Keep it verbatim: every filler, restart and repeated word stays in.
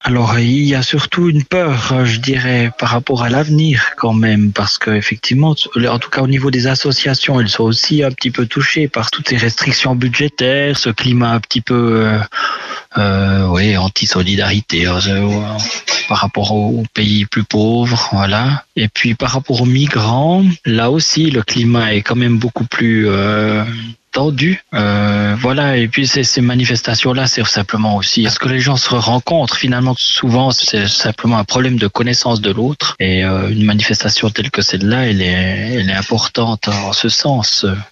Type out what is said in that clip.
Alors, il y a surtout une peur, je dirais, par rapport à l'avenir quand même, parce que effectivement, en tout cas au niveau des associations, elles sont aussi un petit peu touchées par toutes ces restrictions budgétaires, ce climat un petit peu, euh, euh, oui, anti-solidarité, euh, par rapport aux pays plus pauvres, voilà. Et puis par rapport aux migrants, là aussi, le climat est quand même beaucoup plus euh, tendu. Euh, voilà, et puis ces, ces manifestations-là servent simplement aussi à ce que les gens se rencontrent. Finalement, souvent, c'est simplement un problème de connaissance de l'autre. Et euh, une manifestation telle que celle-là, elle est, elle est importante en ce sens.